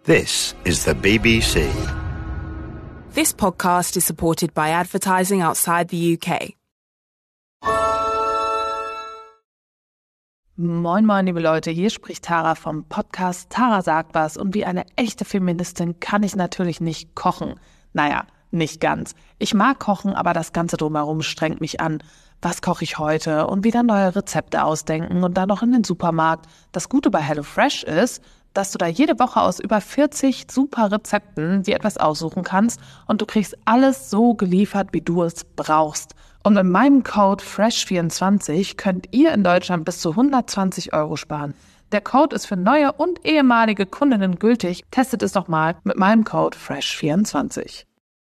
This is the BBC. This podcast is supported by advertising outside the UK. Moin moin liebe Leute, hier spricht Tara vom Podcast Tara sagt was und wie eine echte Feministin kann ich natürlich nicht kochen. Naja, nicht ganz. Ich mag kochen, aber das Ganze drumherum strengt mich an. Was koche ich heute und wieder neue Rezepte ausdenken und dann noch in den Supermarkt. Das Gute bei HelloFresh ist, dass du da jede Woche aus über 40 super Rezepten dir etwas aussuchen kannst und du kriegst alles so geliefert, wie du es brauchst. Und mit meinem Code FRESH24 könnt ihr in Deutschland bis zu 120 € sparen. Der Code ist für neue und ehemalige Kundinnen gültig. Testet es doch mal mit meinem Code FRESH24.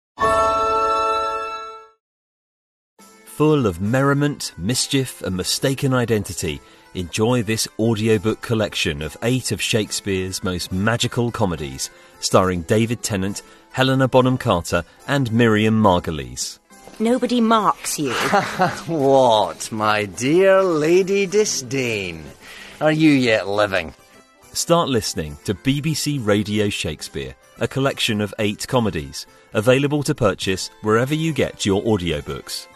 Full of merriment, mischief and mistaken identity, enjoy this audiobook collection of 8 of Shakespeare's most magical comedies, starring David Tennant, Helena Bonham Carter and Miriam Margolyes. Nobody marks you. What, my dear Lady Disdain? Are you yet living? Start listening to BBC Radio Shakespeare, a collection of 8 comedies, available to purchase wherever you get your audiobooks.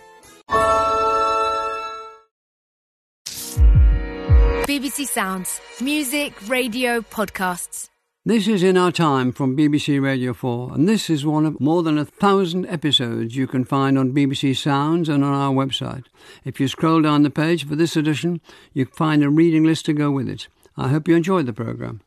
BBC Sounds. Music, radio, podcasts. This is In Our Time from BBC Radio 4, and this is one of more than 1,000 episodes you can find on BBC Sounds and on our website. If you scroll down the page for this edition, you find a reading list to go with it. I hope you enjoyed the programme.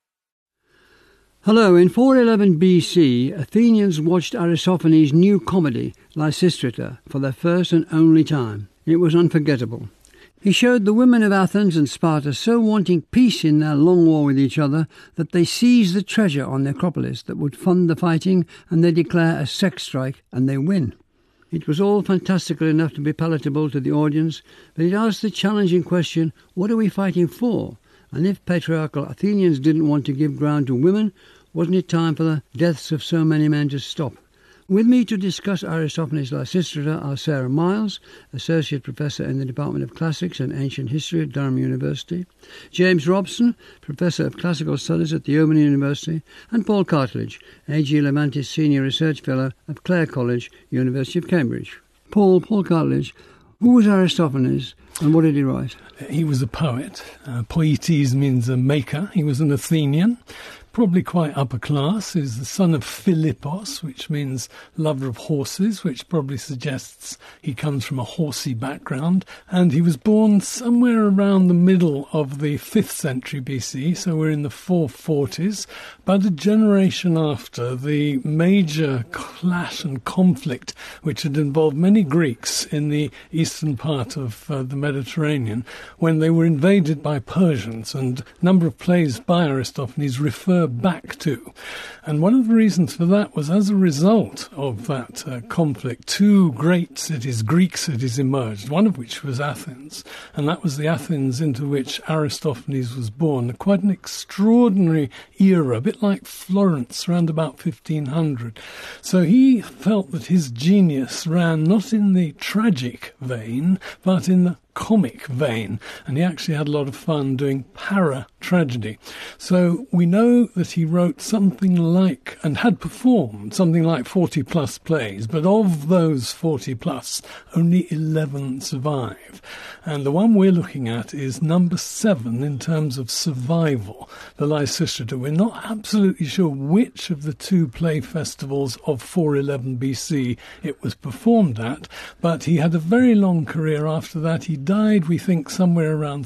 Hello, in 411 BC, Athenians watched Aristophanes' new comedy, Lysistrata, for their first and only time. It was unforgettable. He showed the women of Athens and Sparta so wanting peace in their long war with each other that they seized the treasure on the Acropolis that would fund the fighting, and they declare a sex strike and they win. It was all fantastical enough to be palatable to the audience, but it asked the challenging question, what are we fighting for? And if patriarchal Athenians didn't want to give ground to women, wasn't it time for the deaths of so many men to stop? With me to discuss Aristophanes' Lysistrata are Sarah Miles, Associate Professor in the Department of Classics and Ancient History at Durham University, James Robson, Professor of Classical Studies at the Open University, and Paul Cartledge, A.G. Levantis Senior Research Fellow at Clare College, University of Cambridge. Paul Cartledge, who was Aristophanes and what did he write? He was a poet. Poietes means a maker. He was an Athenian. Probably quite upper class. He's the son of Philippos, which means lover of horses, which probably suggests he comes from a horsey background. And he was born somewhere around the middle of the 5th century BC, so we're in the 440s, about a generation after the major clash and conflict which had involved many Greeks in the eastern part of the Mediterranean, when they were invaded by Persians, and a number of plays by Aristophanes refer back to. And one of the reasons for that was as a result of that conflict, 2 great cities, Greek cities, emerged, one of which was Athens, and that was the Athens into which Aristophanes was born. Quite an extraordinary era, a bit like Florence, around about 1500. So he felt that his genius ran not in the tragic vein, but in the comic vein, and he actually had a lot of fun doing para-tragedy. So we know that he wrote something like, and had performed something like 40 plus plays, but of those 40 plus, only 11 survive. And the one we're looking at is number 7 in terms of survival, the Lysistrata. We're not absolutely sure which of the 2 play festivals of 411 BC it was performed at, but he had a very long career after that. He died, we think, somewhere around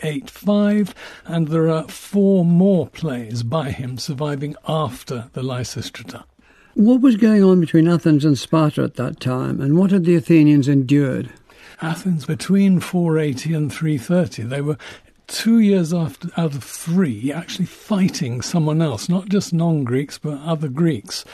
385, and there are 4 more plays by him surviving after the Lysistrata. What was going on between Athens and Sparta at that time, and what had the Athenians endured? Athens, between 480 and 330, they were 2 years out of 3 actually fighting someone else, not just non-Greeks, but other Greeks.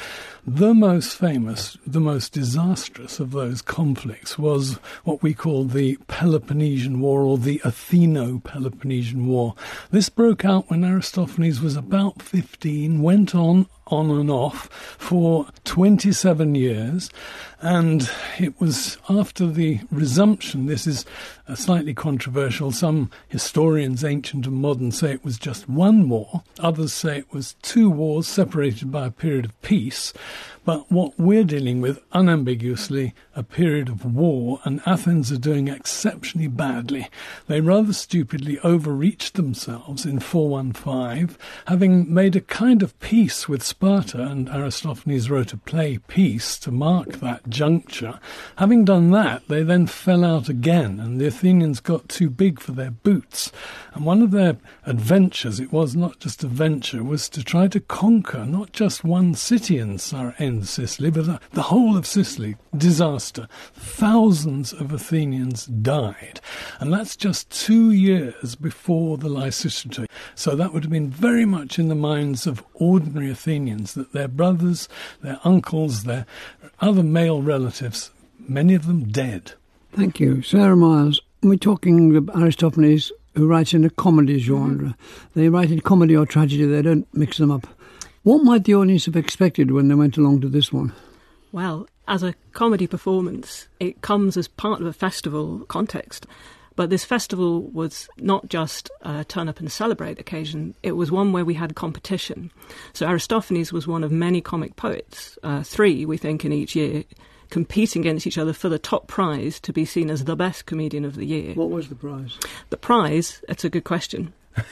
The most famous, the most disastrous of those conflicts was what we call the Peloponnesian War, or the Atheno-Peloponnesian War. This broke out when Aristophanes was about 15, went on and off for 27 years, and it was after the resumption. This is slightly controversial. Some historians, ancient and modern, say it was just one war. Others say it was two wars separated by a period of peace. But what we're dealing with, unambiguously, a period of war, and Athens are doing exceptionally badly. They rather stupidly overreached themselves in 415, having made a kind of peace with Sparta, and Aristophanes wrote a play, Peace, to mark that juncture. Having done that, they then fell out again, and the Athenians got too big for their boots. And one of their adventures, it was not just a venture, was to try to conquer not just one city in Sicily, but the whole of Sicily. Disaster. Thousands of Athenians died. And that's just 2 years before the Lysistrata. So that would have been very much in the minds of ordinary Athenians, that their brothers, their uncles, their other male relatives, many of them dead. Thank you. Sarah Miles, we're talking about Aristophanes, who writes in a comedy genre. They write in comedy or tragedy, they don't mix them up. What might the audience have expected when they went along to this one? Well, as a comedy performance, it comes as part of a festival context. But this festival was not just a turn up and celebrate occasion, it was one where we had competition. So Aristophanes was one of many comic poets, 3, we think, in each year, competing against each other for the top prize to be seen as the best comedian of the year. What was the prize? The prize, that's a good question.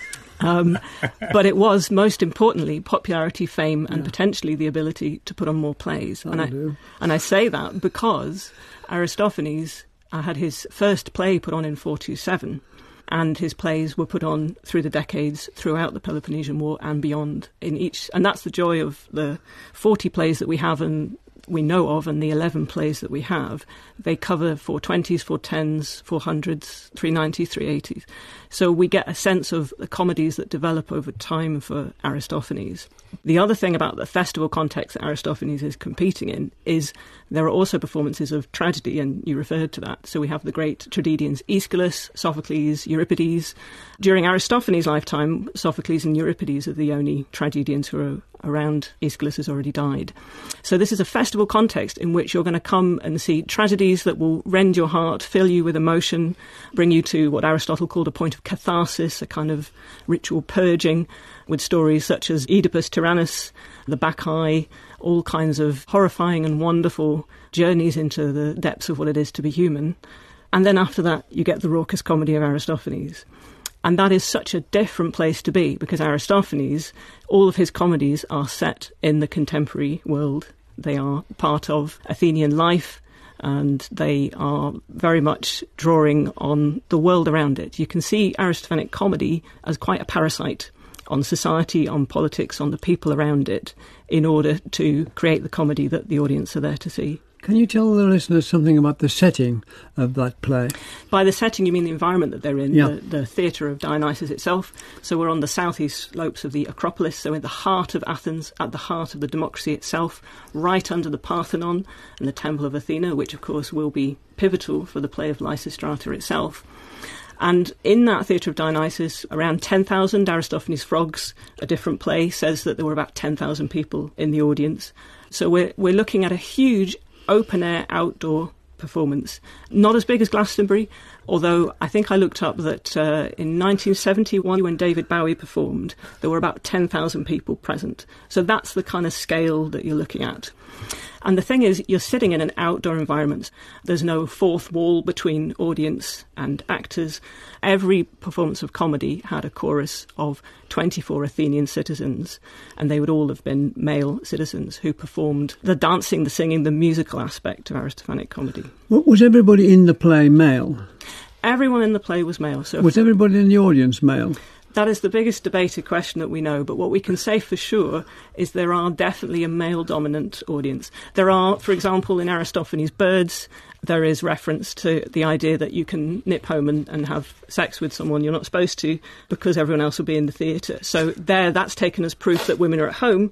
But it was, most importantly, popularity, fame, and potentially the ability to put on more plays. And I say that because Aristophanes had his first play put on in 427, and his plays were put on through the decades throughout the Peloponnesian War and beyond. And that's the joy of the 40 plays that we have and we know of, and the 11 plays that we have. They cover 420s, 410s, 400s, 390s, 380s. So we get a sense of the comedies that develop over time for Aristophanes. The other thing about the festival context that Aristophanes is competing in is there are also performances of tragedy, and you referred to that. So we have the great tragedians Aeschylus, Sophocles, Euripides. During Aristophanes' lifetime, Sophocles and Euripides are the only tragedians who are around. Aeschylus has already died. So this is a festival context in which you're going to come and see tragedies that will rend your heart, fill you with emotion, bring you to what Aristotle called a point of catharsis, a kind of ritual purging, with stories such as Oedipus Tyrannus, the Bacchae, all kinds of horrifying and wonderful journeys into the depths of what it is to be human. And then after that, you get the raucous comedy of Aristophanes. And that is such a different place to be, because Aristophanes, all of his comedies are set in the contemporary world. They are part of Athenian life, and they are very much drawing on the world around it. You can see Aristophanic comedy as quite a parasite on society, on politics, on the people around it, in order to create the comedy that the audience are there to see. Can you tell the listeners something about the setting of that play? By the setting, you mean the environment that they're in, the theatre of Dionysus itself. So we're on the southeast slopes of the Acropolis, so in the heart of Athens, at the heart of the democracy itself, right under the Parthenon and the Temple of Athena, which of course will be pivotal for the play of Lysistrata itself. And in that theatre of Dionysus, around 10,000 Aristophanes' Frogs, a different play, says that there were about 10,000 people in the audience. So we're looking at a huge open-air outdoor performance. Not as big as Glastonbury, although I think I looked up that in 1971, when David Bowie performed, there were about 10,000 people present. So that's the kind of scale that you're looking at. And the thing is, you're sitting in an outdoor environment. There's no fourth wall between audience and actors. Every performance of comedy had a chorus of 24 Athenian citizens, and they would all have been male citizens who performed the dancing, the singing, the musical aspect of Aristophanic comedy. Was everybody in the play male? Everyone in the play was male. So was everybody in the audience male? That is the biggest debated question that we know, but what we can say for sure is there are definitely a male-dominant audience. There are, for example, in Aristophanes' Birds, there is reference to the idea that you can nip home and have sex with someone you're not supposed to because everyone else will be in the theatre. So that's taken as proof that women are at home,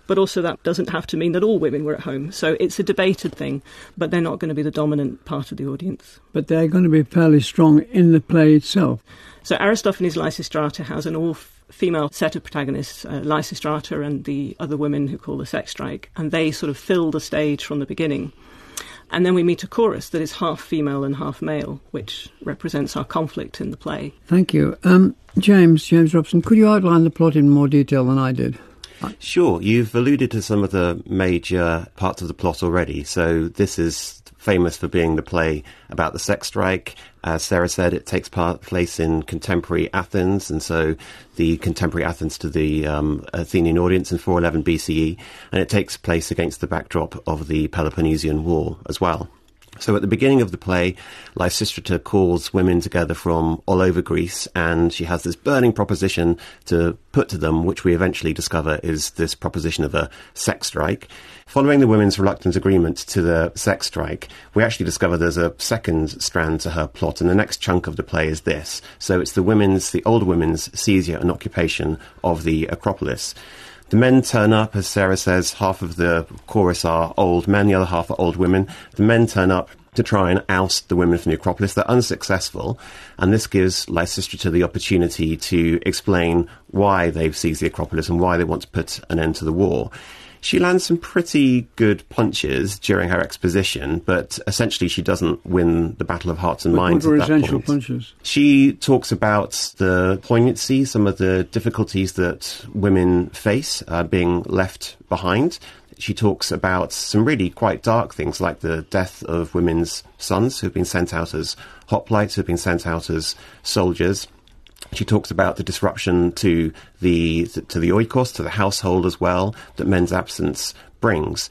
but also that doesn't have to mean that all women were at home. So it's a debated thing, but they're not going to be the dominant part of the audience. But they're going to be fairly strong in the play itself. So Aristophanes' Lysistrata has an all-female set of protagonists, Lysistrata and the other women who call the sex strike, and they sort of fill the stage from the beginning. And then we meet a chorus that is half female and half male, which represents our conflict in the play. Thank you. James Robson, could you outline the plot in more detail than I did? Sure. You've alluded to some of the major parts of the plot already. So this is famous for being the play about the sex strike. As Sarah said, it takes place in contemporary Athens, and so the contemporary Athens to the Athenian audience in 411 BCE, and it takes place against the backdrop of the Peloponnesian War as well. So at the beginning of the play, Lysistrata calls women together from all over Greece, and she has this burning proposition to put to them, which we eventually discover is this proposition of a sex strike. Following the women's reluctant agreement to the sex strike, we actually discover there's a second strand to her plot, and the next chunk of the play is this. So it's the older women's seizure and occupation of the Acropolis. The men turn up, as Sarah says, half of the chorus are old men, the other half are old women. The men turn up to try and oust the women from the Acropolis. They're unsuccessful, and this gives Lysistrata the opportunity to explain why they've seized the Acropolis and why they want to put an end to the war. She lands some pretty good punches during her exposition, but essentially she doesn't win the battle of hearts and minds at that point. What were essential punches? She talks about the poignancy, some of the difficulties that women face being left behind. She talks about some really quite dark things like the death of women's sons who've been sent out as hoplites, who've been sent out as soldiers. She talks about the disruption to the oikos, to the household as well, that men's absence brings.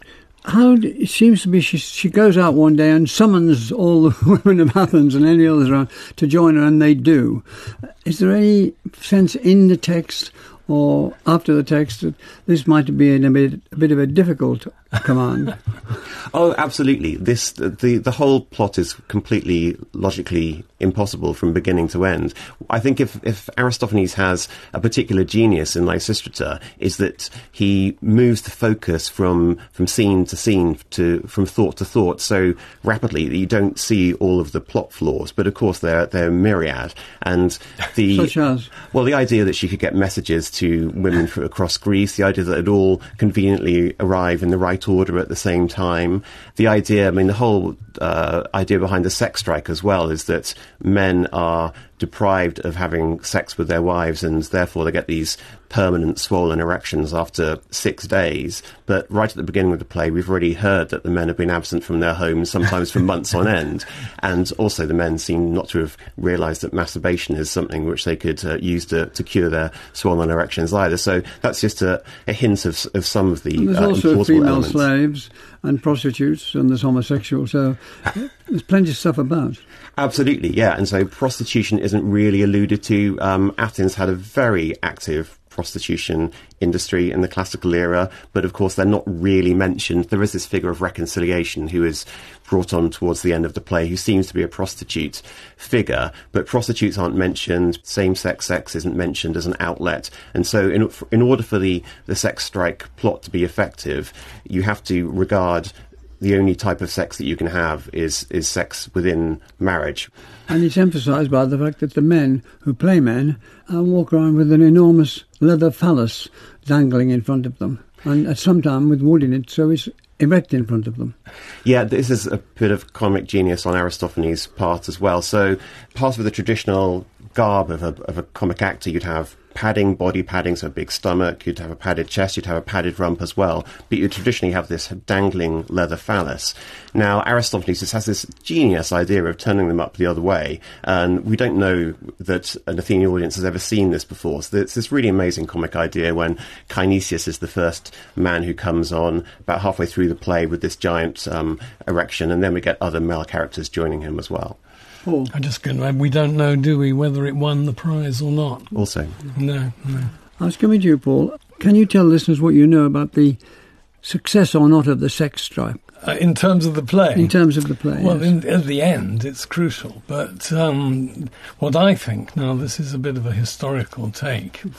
It seems to be she goes out one day and summons all the women of Athens and any others around to join her, and they do. Is there any sense in the text or after the text that this might be a bit of a difficult command? Oh, absolutely. The whole plot is completely logically impossible from beginning to end. I think if Aristophanes has a particular genius in Lysistrata, is that he moves the focus from scene to scene, from thought to thought so rapidly that you don't see all of the plot flaws. But of course they're myriad. And such as? Well, the idea that she could get messages to women across Greece, the idea that it all conveniently arrive in the right order at the same time, the idea, the whole idea behind the sex strike as well is that men are deprived of having sex with their wives, and therefore they get these permanent swollen erections after 6 days. But right at the beginning of the play, we've already heard that the men have been absent from their homes, sometimes for months on end. And also the men seem not to have realised that masturbation is something which they could use to cure their swollen erections either. So that's just a hint of some of the there's also female elements. Slaves and prostitutes, and there's homosexuals, so there's plenty of stuff about. Absolutely, yeah. And so prostitution isn't really alluded to. Athens had a very active prostitution industry in the classical era, but of course they're not really mentioned. There is this figure of Reconciliation who is brought on towards the end of the play, who seems to be a prostitute figure, but prostitutes aren't mentioned. Same-sex sex isn't mentioned as an outlet. And so in order for the sex strike plot to be effective, you have to regard the only type of sex that you can have is sex within marriage. And it's emphasised by the fact that the men who play men walk around with an enormous leather phallus dangling in front of them, and at some time with wood in it, so it's erect in front of them. Yeah, this is a bit of comic genius on Aristophanes' part as well. So part of the traditional garb of a comic actor, you'd have padding, body padding, so a big stomach, you'd have a padded chest, you'd have a padded rump as well, but you traditionally have this dangling leather phallus. Now, Aristophanes just has this genius idea of turning them up the other way, and we don't know that an Athenian audience has ever seen this before. So it's this really amazing comic idea when Kinesius is the first man who comes on about halfway through the play with this giant erection, and then we get other male characters joining him as well. Paul. I'm just going to add, we don't know, do we, whether it won the prize or not? Also. No. I was coming to you, Paul. Can you tell listeners what you know about the success or not of the sex strike? In terms of the play? In terms of the play, well, yes. At the end, it's crucial. But what I think, now this is a bit of a historical take,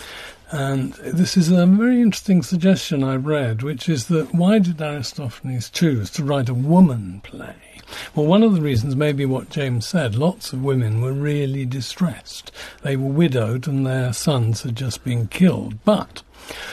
And this is a very interesting suggestion I read, which is that why did Aristophanes choose to write a woman play? Well, one of the reasons may be what James said. Lots of women were really distressed. They were widowed and their sons had just been killed. But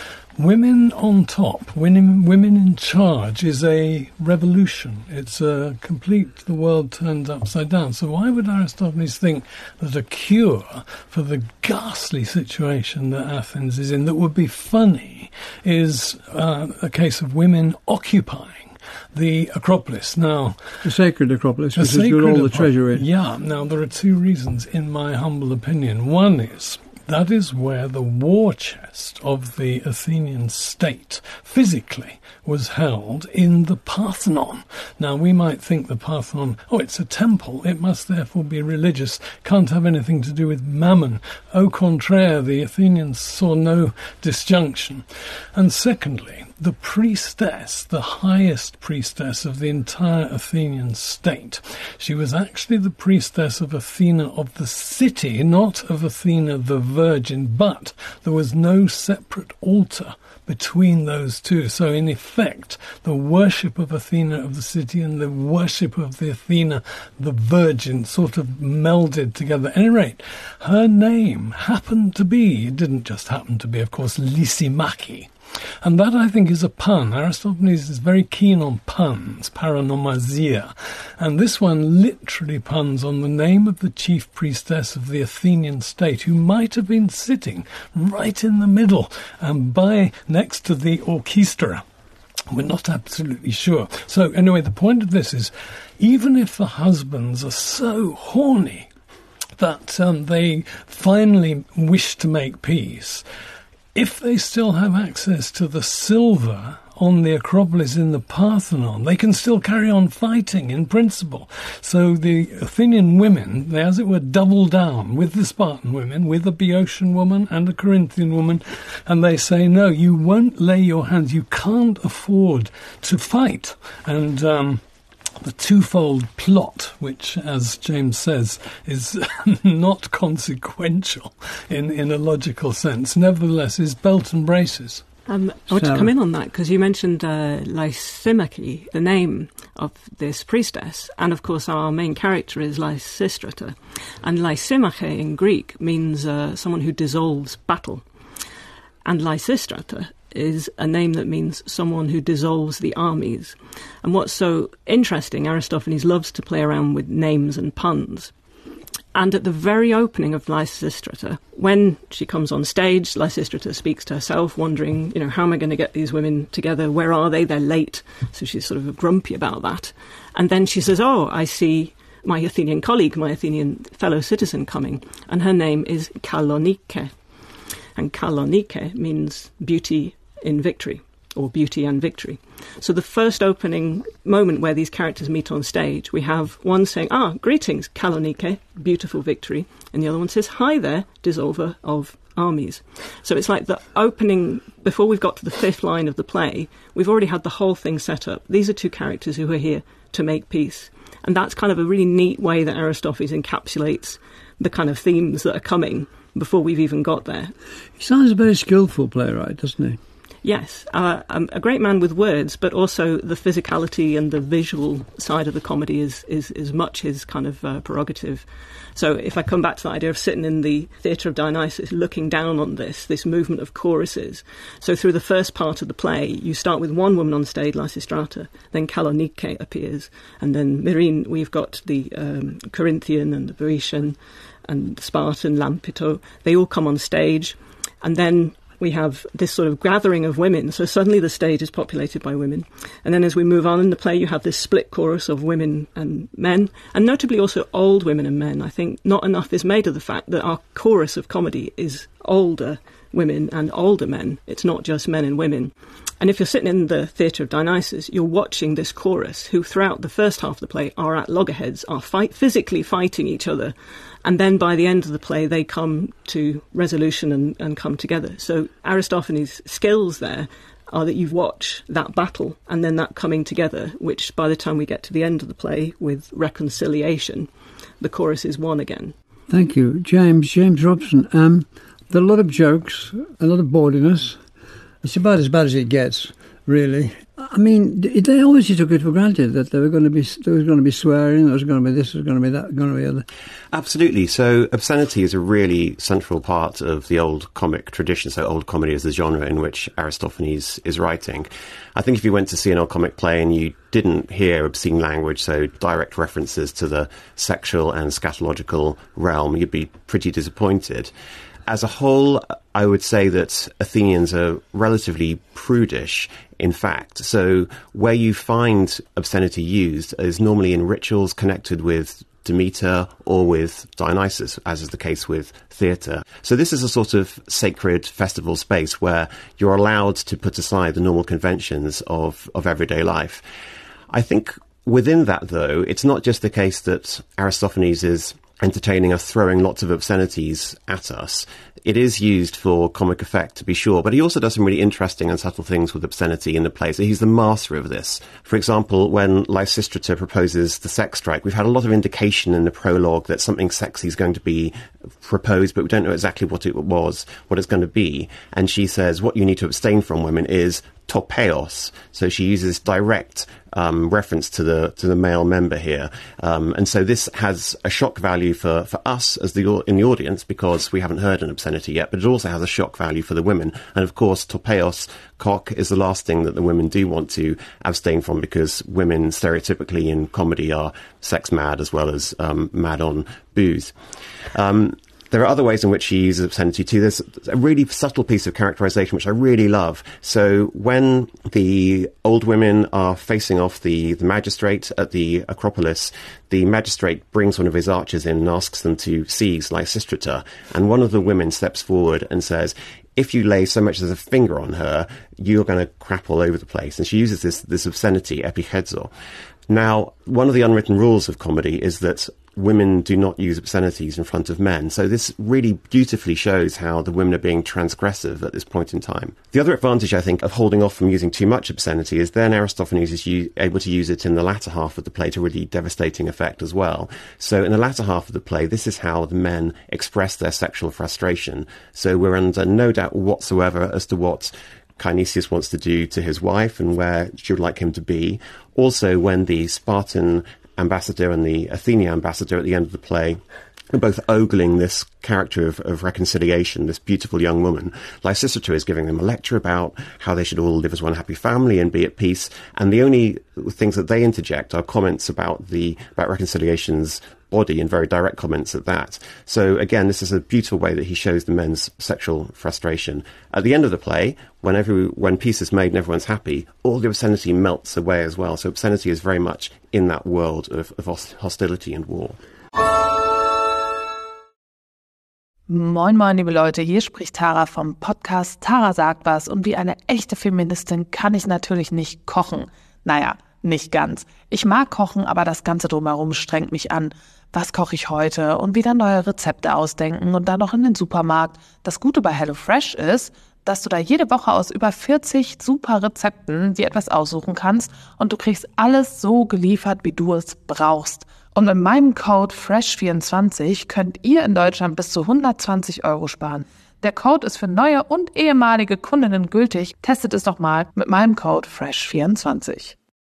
women on top, women in charge is a revolution. It's a the world turned upside down. So why would Aristophanes think that a cure for the ghastly situation that Athens is in that would be funny is a case of women occupying the Acropolis? Now, the sacred Acropolis, which has got all the treasure in. Yeah. Now, there are two reasons, in my humble opinion. One is that is where the war chest of the Athenian state physically was held, in the Parthenon. Now, we might think the Parthenon, it's a temple, it must therefore be religious, can't have anything to do with mammon. Au contraire, the Athenians saw no disjunction. And secondly, the priestess, the highest priestess of the entire Athenian state, she was actually the priestess of Athena of the city, not of Athena the Virgin, but there was no separate altar between those two. So in effect, the worship of Athena of the city and the worship of the Athena the Virgin sort of melded together. At any rate, her name happened to be, it didn't just happen to be, of course, Lysimachie. And that, I think, is a pun. Aristophanes is very keen on puns, paronomasia. And this one literally puns on the name of the chief priestess of the Athenian state, who might have been sitting right in the middle and next to the orchestra. We're not absolutely sure. So anyway, the point of this is, even if the husbands are so horny that they finally wish to make peace, if they still have access to the silver on the Acropolis in the Parthenon, they can still carry on fighting in principle. So the Athenian women, they, as it were, double down with the Spartan women, with a Boeotian woman and a Corinthian woman, and they say, no, you won't lay your hands, you can't afford to fight. And the twofold plot, which, as James says, is not consequential in a logical sense, nevertheless is belt and braces. I want to come in on that, because you mentioned Lysimachie, the name of this priestess, and of course our main character is Lysistrata. And Lysimachie in Greek means someone who dissolves battle. And Lysistrata is a name that means someone who dissolves the armies. And what's so interesting, Aristophanes loves to play around with names and puns. And at the very opening of Lysistrata, when she comes on stage, Lysistrata speaks to herself, wondering, how am I going to get these women together? Where are they? They're late. So she's sort of grumpy about that. And then she says, I see my Athenian colleague, my Athenian fellow citizen coming. And her name is Kalonike. And Kalonike means beauty in victory, or beauty and victory. So the first opening moment where these characters meet on stage, we have one saying, greetings, Kalonike, beautiful victory. And the other one says, hi there, dissolver of armies. So it's like the opening, before we've got to the fifth line of the play, we've already had the whole thing set up. These are two characters who are here to make peace. And that's kind of a really neat way that Aristophanes encapsulates the kind of themes that are coming before we've even got there. He sounds a very skillful playwright, doesn't he? Yes, a great man with words, but also the physicality and the visual side of the comedy is much his kind of prerogative. So if I come back to the idea of sitting in the Theatre of Dionysus, looking down on this movement of choruses. So through the first part of the play, you start with one woman on stage, Lysistrata, then Kalonike appears, and then Myrrhine, we've got the Corinthian and the Boeotian and Spartan, Lampito. They all come on stage, and then we have this sort of gathering of women. So suddenly the stage is populated by women. And then as we move on in the play, you have this split chorus of women and men, and notably also old women and men. I think not enough is made of the fact that our chorus of comedy is older women and older men. It's not just men and women. And if you're sitting in the Theatre of Dionysus, you're watching this chorus who throughout the first half of the play are at loggerheads, are physically fighting each other. And then by the end of the play, they come to resolution and come together. So Aristophanes' skills there are that you watch that battle and then that coming together, which by the time we get to the end of the play with reconciliation, the chorus is one again. Thank you. James Robson, There are a lot of jokes, a lot of bawdiness. It's about as bad as it gets, really. I mean, they always took it for granted that there was going to be swearing, there was going to be this, there was going to be that, going to be other. Absolutely. So obscenity is a really central part of the old comic tradition. So old comedy is the genre in which Aristophanes is writing. I think if you went to see an old comic play and you didn't hear obscene language, so direct references to the sexual and scatological realm, you'd be pretty disappointed. As a whole, I would say that Athenians are relatively prudish, in fact. So where you find obscenity used is normally in rituals connected with Demeter or with Dionysus, as is the case with theatre. So this is a sort of sacred festival space where you're allowed to put aside the normal conventions of everyday life. I think within that, though, it's not just the case that Aristophanes is entertaining us, throwing lots of obscenities at us. It is used for comic effect, to be sure, but he also does some really interesting and subtle things with obscenity in the play. So he's the master of this. For example, when Lysistrata proposes the sex strike, we've had a lot of indication in the prologue that something sexy is going to be proposed, but we don't know exactly what it's going to be. And she says, what you need to abstain from, women, is topeos. So she uses direct reference to the male member here, and so this has a shock value for us as in the audience because we haven't heard an obscenity yet, but it also has a shock value for the women. And of course, topeos, cock, is the last thing that the women do want to abstain from, because women stereotypically in comedy are sex mad as well as mad on booze. There are other ways in which he uses obscenity too. There's a really subtle piece of characterization which I really love. So when the old women are facing off the magistrate at the Acropolis, the magistrate brings one of his archers in and asks them to seize Lysistrata. And one of the women steps forward and says, if you lay so much as a finger on her, you're going to crap all over the place. And she uses this obscenity, epichezo. Now, one of the unwritten rules of comedy is that women do not use obscenities in front of men. So this really beautifully shows how the women are being transgressive at this point in time. The other advantage, I think, of holding off from using too much obscenity is then Aristophanes is able to use it in the latter half of the play to really devastating effect as well. So in the latter half of the play, this is how the men express their sexual frustration. So we're under no doubt whatsoever as to what Dionysius wants to do to his wife and where she would like him to be. Also, when the Spartan ambassador and the Athenian ambassador at the end of the play are both ogling this character of reconciliation, this beautiful young woman, Lysistrata is giving them a lecture about how they should all live as one happy family and be at peace. And the only things that they interject are comments about reconciliation's body, and very direct comments at that. So again, this is a beautiful way that he shows the men's sexual frustration. At the end of the play, when peace is made and everyone's happy, all the obscenity melts away as well. So obscenity is very much in that world of hostility and war. Moin moin, liebe Leute, hier spricht Tara vom Podcast Tara sagt was, und wie eine echte Feministin kann ich natürlich nicht kochen. Naja, nicht ganz. Ich mag kochen, aber das Ganze drumherum strengt mich an. Was koche ich heute? Und wieder neue Rezepte ausdenken und dann noch in den Supermarkt. Das Gute bei HelloFresh ist, dass du da jede Woche aus über 40 super Rezepten dir etwas aussuchen kannst und du kriegst alles so geliefert, wie du es brauchst. Und mit meinem Code FRESH24 könnt ihr in Deutschland bis zu 120 € sparen. Der Code ist für neue und ehemalige Kundinnen gültig. Testet es doch mal mit meinem Code FRESH24.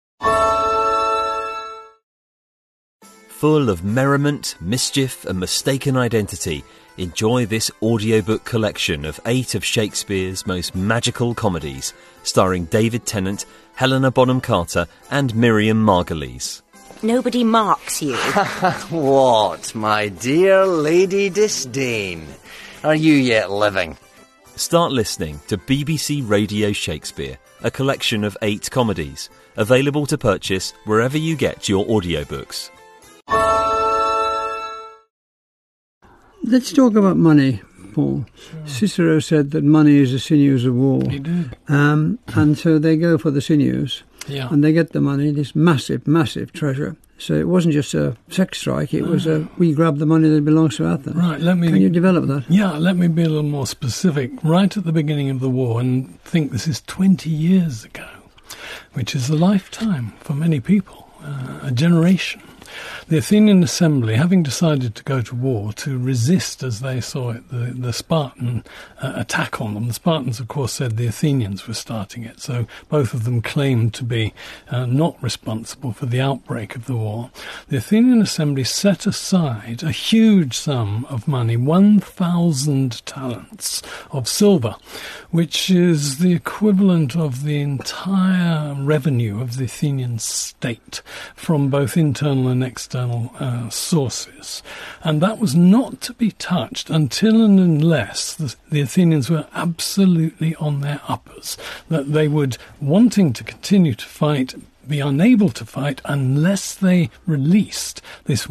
Full of merriment, mischief and mistaken identity, enjoy this audiobook collection of 8 of Shakespeare's most magical comedies, starring David Tennant, Helena Bonham Carter and Miriam Margolyes. Nobody marks you. What, my dear Lady Disdain? Are you yet living? Start listening to BBC Radio Shakespeare, a collection of 8 comedies, available to purchase wherever you get your audiobooks. Let's talk about money, Paul. Sure. Cicero said that money is the sinews of war. He did. And so they go for the sinews. Yeah. And they get the money, this massive, massive treasure. So it wasn't just a sex strike, it was we grab the money that belongs to Athens. Right, Can you develop that? Yeah, let me be a little more specific. Right at the beginning of the war, and think this is 20 years ago, which is a lifetime for many people, a generation. The Athenian assembly, having decided to go to war to resist, as they saw it, the Spartan attack on them. The Spartans, of course, said the Athenians were starting it, so both of them claimed to be not responsible for the outbreak of the war. The Athenian assembly set aside a huge sum of money, 1,000 talents of silver, which is the equivalent of the entire revenue of the Athenian state from both internal and external sources. And that was not to be touched until and unless the Athenians were absolutely on their uppers, that they would, wanting to continue to fight, be unable to fight unless they released this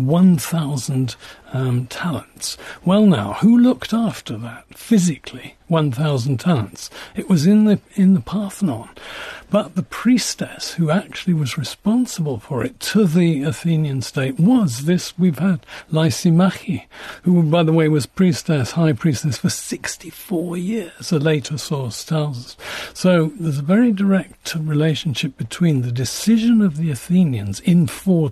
1,000 talents. Well, now, who looked after that physically? 1,000 talents. It was in the Parthenon. But the priestess who actually was responsible for it to the Athenian state was this, we've had Lysimache, who, by the way, was high priestess for 64 years, a later source tells us. So there's a very direct relationship between the decision of the Athenians in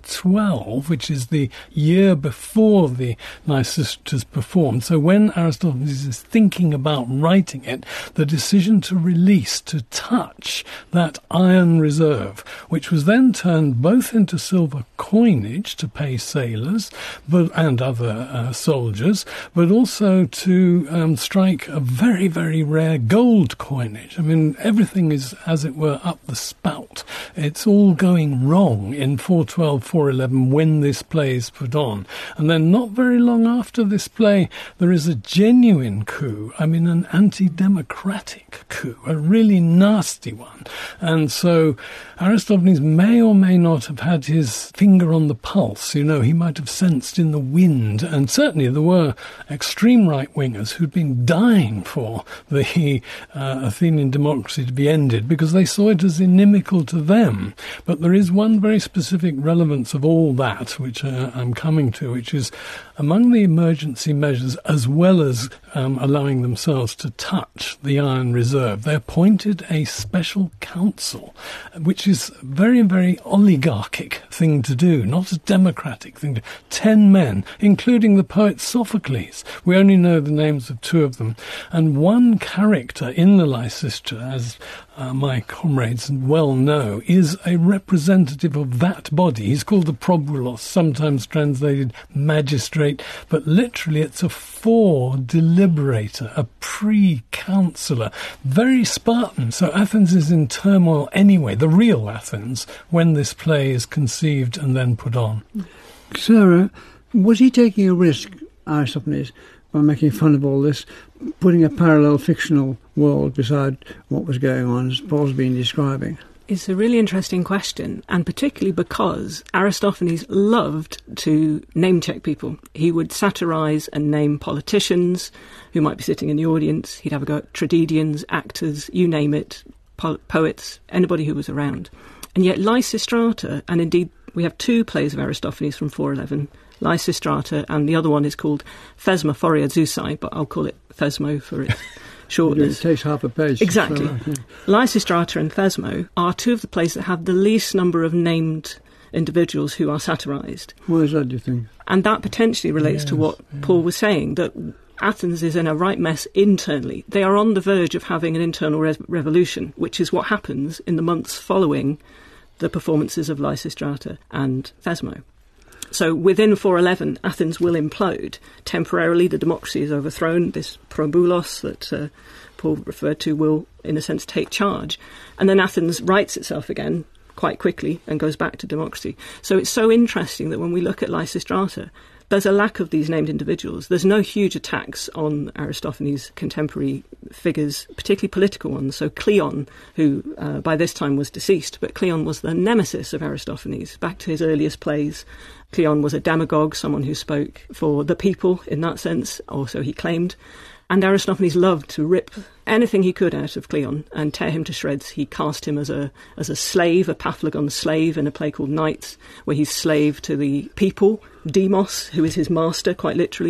412, which is the year before the Lysistras performed. So when Aristophanes is thinking about writing it, the decision to release, to touch that iron reserve, which was then turned both into silver coinage to pay sailors and other soldiers, but also to strike a very, very rare gold coinage. I mean, everything is, as it were, up the spout. It's all going wrong in 412, 411 when this play is put on. And then not very long after this play, there is a genuine coup. I mean, an anti-democratic coup, a really nasty one. And so Aristophanes may or may not have had his finger on the pulse. You know, he might have sensed in the wind. And certainly there were extreme right-wingers who'd been dying for the Athenian democracy to be ended because they saw it as inimical to them. But there is one very specific relevance of all that, which I'm coming to, which is among the emergency measures, as well as allowing themselves to touch the iron reserve, they appointed a special council, which is a very, very oligarchic thing to do, not a democratic thing to do. 10 men, including the poet Sophocles. We only know the names of 2 of them. And one character in the Lysistra, as my comrades well know, is a representative of that body. He's called the probulos, sometimes translated magistrate, but literally it's a fore-deliberator, a pre-counsellor, very Spartan. So Athens is in turmoil anyway, the real Athens, when this play is conceived and then put on. Sarah, was he taking a risk, Aristophanes, by making fun of all this, putting a parallel fictional world beside what was going on, as Paul's been describing? It's a really interesting question, and particularly because Aristophanes loved to name-check people. He would satirise and name politicians who might be sitting in the audience. He'd have a go at tragedians, actors, you name it, poets, anybody who was around. And yet Lysistrata, and indeed we have 2 plays of Aristophanes from 411, Lysistrata, and the other one is called Thesmophoria Zeusai, but I'll call it Thesmo for its shortness. It takes half a page. Exactly. Lysistrata and Thesmo are 2 of the plays that have the least number of named individuals who are satirised. Why is that, do you think? And that potentially relates to what Paul was saying, that Athens is in a right mess internally. They are on the verge of having an internal revolution, which is what happens in the months following the performances of Lysistrata and Thesmo. So within 411, Athens will implode. Temporarily, the democracy is overthrown. This probulos that Paul referred to will, in a sense, take charge. And then Athens rights itself again quite quickly and goes back to democracy. So it's so interesting that when we look at Lysistrata, there's a lack of these named individuals. There's no huge attacks on Aristophanes' contemporary figures, particularly political ones. So Cleon, who by this time was deceased, but Cleon was the nemesis of Aristophanes. Back to his earliest plays, Cleon was a demagogue, someone who spoke for the people in that sense, or so he claimed. And Aristophanes loved to rip anything he could out of Cleon and tear him to shreds. He cast him as a slave, a Paphlagon slave, in a play called Knights, where he's slave to the people, Demos, who is his master, quite literally,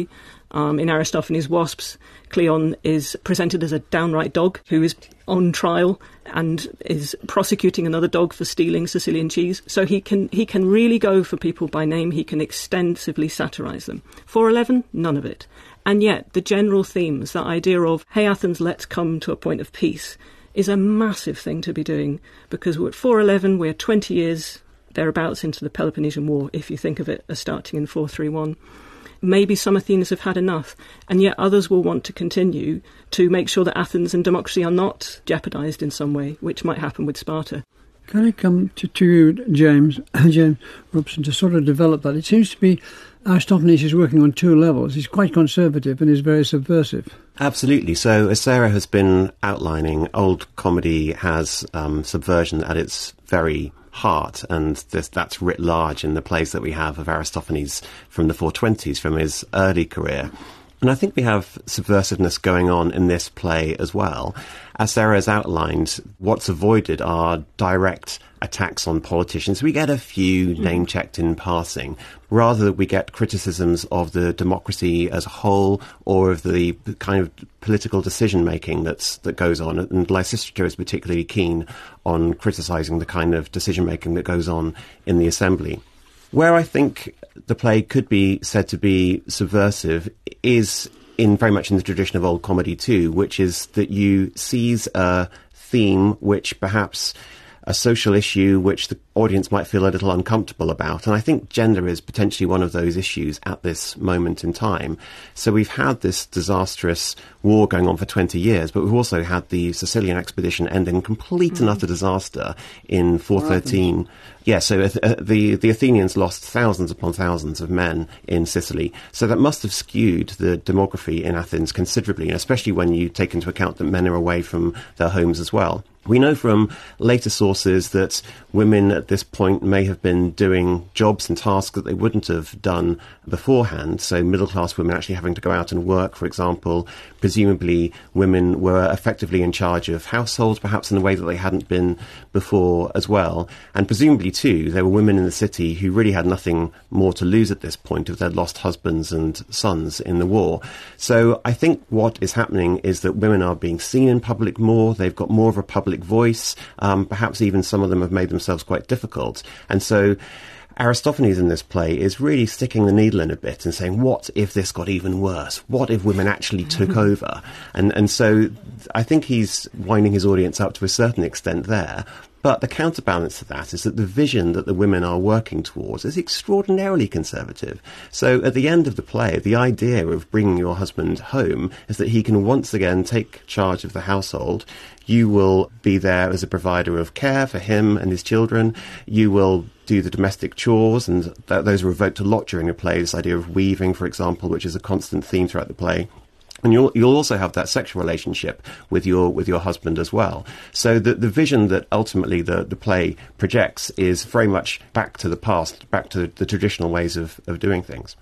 In Aristophanes' Wasps, Cleon is presented as a downright dog who is on trial and is prosecuting another dog for stealing Sicilian cheese. So he can really go for people by name. He can extensively satirise them. 411, none of it. And yet the general themes, that idea of, hey, Athens, let's come to a point of peace, is a massive thing to be doing, because we're at 411, we're 20 years thereabouts into the Peloponnesian War, if you think of it as starting in 431. Maybe some Athenians have had enough, and yet others will want to continue to make sure that Athens and democracy are not jeopardised in some way, which might happen with Sparta. Can I come to you, James Robson, to sort of develop that? It seems to be Aristophanes is working on two levels. He's quite conservative and is very subversive. Absolutely. So, as Sarah has been outlining, old comedy has subversion at its very heart, and that's writ large in the plays that we have of Aristophanes from the 420s, from his early career. And I think we have subversiveness going on in this play as well. As Sarah has outlined, what's avoided are direct attacks on politicians. We get a few name-checked in passing. Rather, we get criticisms of the democracy as a whole, or of the kind of political decision-making that goes on. And Lysistrata is particularly keen on criticising the kind of decision-making that goes on in the assembly. Where I think the play could be said to be subversive is very much in the tradition of old comedy too, which is that you seize a theme which perhaps a social issue which the audience might feel a little uncomfortable about. And I think gender is potentially one of those issues at this moment in time. So we've had this disastrous war going on for 20 years, but we've also had the Sicilian expedition end in complete and utter disaster in 413. Yeah, so the Athenians lost thousands upon thousands of men in Sicily. So that must have skewed the demography in Athens considerably, and especially when you take into account that men are away from their homes as well. We know from later sources that women at this point may have been doing jobs and tasks that they wouldn't have done beforehand. So middle-class women actually having to go out and work, for example. Presumably women were effectively in charge of households, perhaps in a way that they hadn't been before as well. And presumably, too, there were women in the city who really had nothing more to lose at this point if they'd lost husbands and sons in the war. So I think what is happening is that women are being seen in public more. They've got more of a public voice. Perhaps even some of them have made themselves quite difficult. And so Aristophanes in this play is really sticking the needle in a bit and saying, what if this got even worse? What if women actually took over? And so I think he's winding his audience up to a certain extent there. But the counterbalance to that is that the vision that the women are working towards is extraordinarily conservative. So at the end of the play, the idea of bringing your husband home is that he can once again take charge of the household. You will be there as a provider of care for him and his children. You will do the domestic chores, and those are evoked a lot during the play, this idea of weaving, for example, which is a constant theme throughout the play. And you'll also have that sexual relationship with your husband as well. So the vision that ultimately the play projects is very much back to the past, back to the traditional ways of doing things.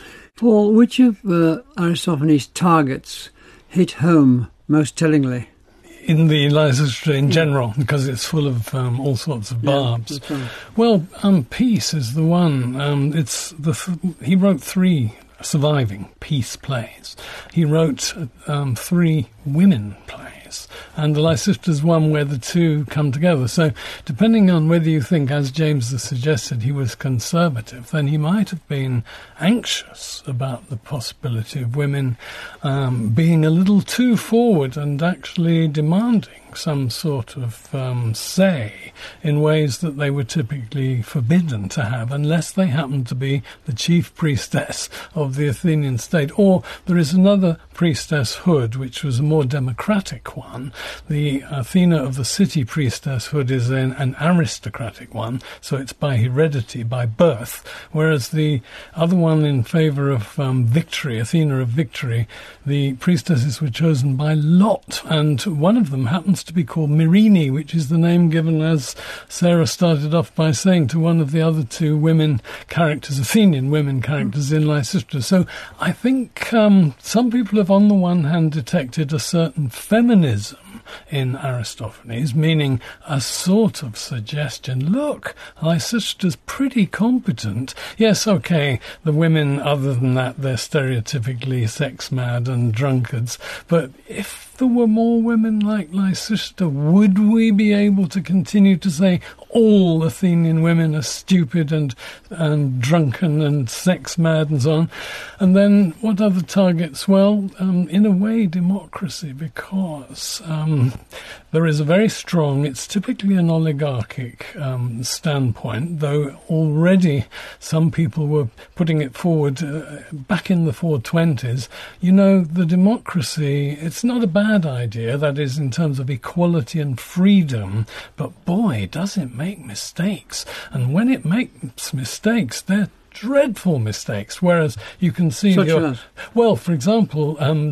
Paul, which of Aristophanes' targets hit home most tellingly? In the Lysistrata in general, because it's full of all sorts of barbs. Yeah, well, Peace is the one. He wrote 3 surviving peace plays. He wrote 3 women plays, and the Lysistrata is one where the two come together. So depending on whether you think, as James has suggested, he was conservative, then he might have been anxious about the possibility of women being a little too forward and actually demanding some sort of say in ways that they were typically forbidden to have, unless they happened to be the chief priestess of the Athenian state. Or there is another priestesshood, which was a more democratic one. The Athena of the city priestesshood is an aristocratic one, so it's by heredity, by birth, whereas the other one in favour of victory, Athena of victory, the priestesses were chosen by lot, and one of them happens to be called Myrine, which is the name given, as Sarah started off by saying, to one of the other 2 women characters, Athenian women characters in Lysistrata. So I think some people have on the one hand detected a certain feminism in Aristophanes, meaning a sort of suggestion. Look, Lysistra's pretty competent. Yes, okay, the women, other than that, they're stereotypically sex-mad and drunkards. But if there were more women like Lysistra, would we be able to continue to say all Athenian women are stupid and drunken and sex-mad and so on? And then what are the targets? Well, in a way, democracy, because there is a very strong, it's typically an oligarchic standpoint, though already some people were putting it forward back in the 420s. You know, the democracy, it's not a bad idea, that is, in terms of equality and freedom, but boy, does it make mistakes. And when it makes mistakes, they're dreadful mistakes, whereas you can see... Well, for example,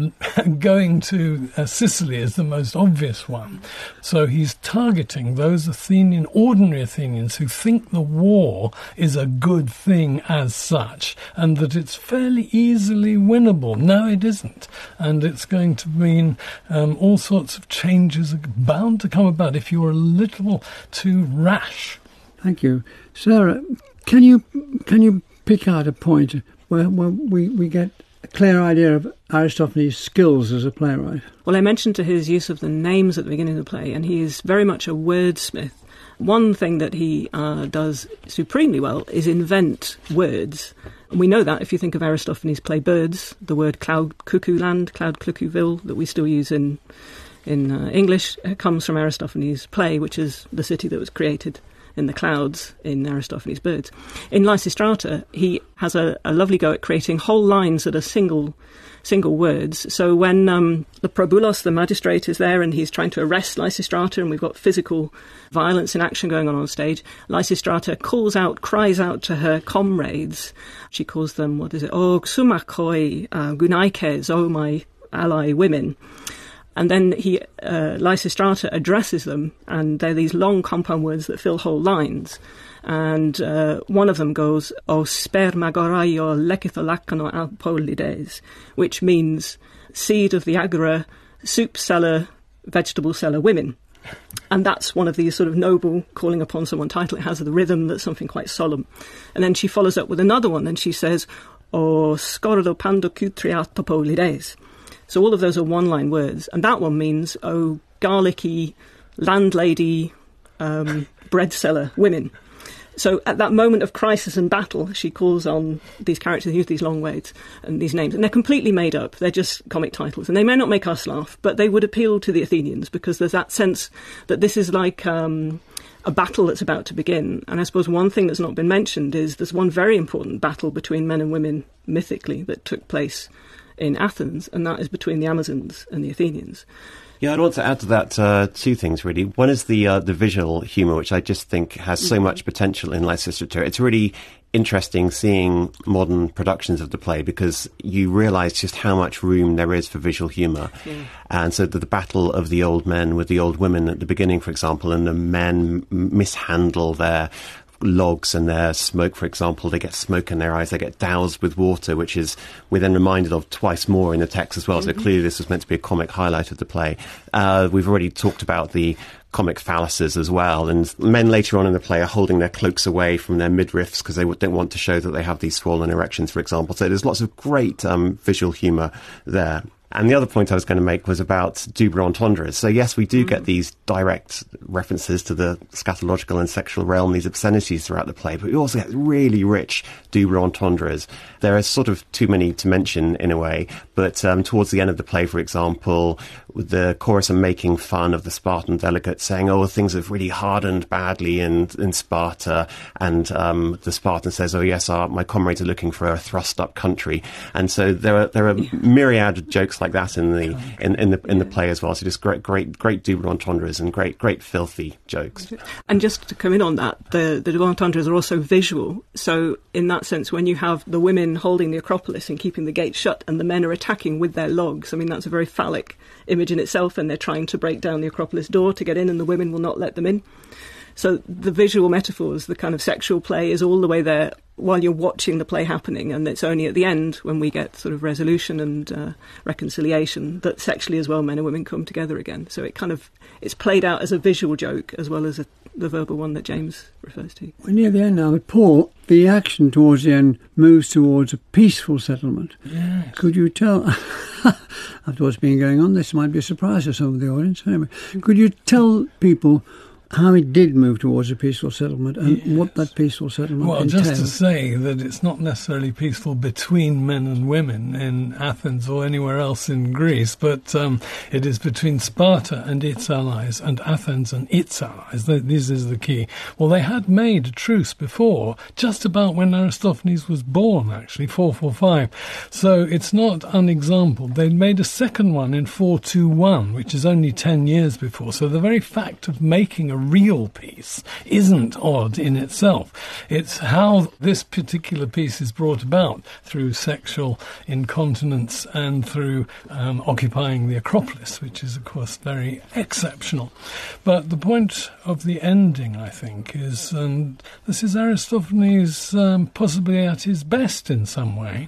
going to Sicily is the most obvious one. So he's targeting those ordinary Athenians who think the war is a good thing as such, and that it's fairly easily winnable. No, it isn't. And it's going to mean all sorts of changes are bound to come about if you're a little too rash. Thank you. Sarah, can you pick out a point where we get a clear idea of Aristophanes' skills as a playwright? Well, I mentioned to his use of the names at the beginning of the play, and he is very much a wordsmith. One thing that he does supremely well is invent words. And we know that if you think of Aristophanes' play Birds, the word cloud cuckoo land, cloud cuckooville, that we still use in English, comes from Aristophanes' play, which is the city that was created in the clouds in Aristophanes' Birds. In Lysistrata, he has a lovely go at creating whole lines that are single words. So when the Probulos, the magistrate, is there and he's trying to arrest Lysistrata, and we've got physical violence and action going on stage, Lysistrata cries out to her comrades. She calls them, O xumakoi gunaikes, oh my ally women. And then Lysistrata addresses them, and they're these long compound words that fill whole lines. And one of them goes, O spermagoraio lekitholakano alpolides, which means seed of the agora, soup seller, vegetable seller women. And that's one of these sort of noble calling upon someone title. It has the rhythm that's something quite solemn. And then she follows up with another one, and she says, O scordo pando cutriatopolides. So all of those are one-line words, and that one means, oh, garlicky, landlady, bread seller women. So at that moment of crisis and battle, she calls on these characters who use these long words and these names, and they're completely made up. They're just comic titles, and they may not make us laugh, but they would appeal to the Athenians, because there's that sense that this is like a battle that's about to begin. And I suppose one thing that's not been mentioned is there's one very important battle between men and women, mythically, that took place in Athens, and that is between the Amazons and the Athenians. Yeah, I'd want to add to that two things, really. One is the visual humour, which I just think has so much potential in Lysistrata. It's really interesting seeing modern productions of the play, because you realise just how much room there is for visual humour. Yeah. And so the battle of the old men with the old women at the beginning, for example, and the men mishandle their logs and their smoke, for example. They get smoke in their eyes, they get doused with water, which is we're then reminded of twice more in the text as well. So clearly this was meant to be a comic highlight of the play. We've already talked about the comic phalluses as well, and men later on in the play are holding their cloaks away from their midriffs because they don't want to show that they have these swollen erections, for example. So there's lots of great visual humour there. And the other point I was going to make was about double entendres. So yes, we do get these direct references to the scatological and sexual realm, these obscenities throughout the play, but we also get really rich double entendres. There are sort of too many to mention in a way, but towards the end of the play, for example, the chorus are making fun of the Spartan delegates, saying, oh, things have really hardened badly in Sparta, and the Spartan says, oh yes, my comrades are looking for a thrust-up country. And so there are myriad jokes like that in the play as well. So just great double entendres and great filthy jokes. And just to come in on that, the double entendres are also visual. So in that sense, when you have the women holding the Acropolis and keeping the gates shut, and the men are attacking with their logs, I mean, that's a very phallic image in itself, and they're trying to break down the Acropolis door to get in, and the women will not let them in. So the visual metaphors, the kind of sexual play is all the way there while you're watching the play happening, and it's only at the end when we get sort of resolution and reconciliation that sexually as well men and women come together again. So it's played out as a visual joke as well as the verbal one that James refers to. We're near the end now, but Paul, the action towards the end moves towards a peaceful settlement. Yes. Could you tell, after what's been going on, this might be a surprise to some of the audience, anyway, could you tell people how it did move towards a peaceful settlement and what that peaceful settlement entailed? Just to say that it's not necessarily peaceful between men and women in Athens or anywhere else in Greece, but it is between Sparta and its allies and Athens and its allies. This is the key. Well, they had made a truce before, just about when Aristophanes was born, actually, 445. So it's not unexampled. They'd made a second one in 421, which is only 10 years before. So the very fact of making a real peace isn't odd in itself. It's how this particular peace is brought about through sexual incontinence and through occupying the Acropolis, which is, of course, very exceptional. But the point of the ending, I think, is, and this is Aristophanes possibly at his best in some way,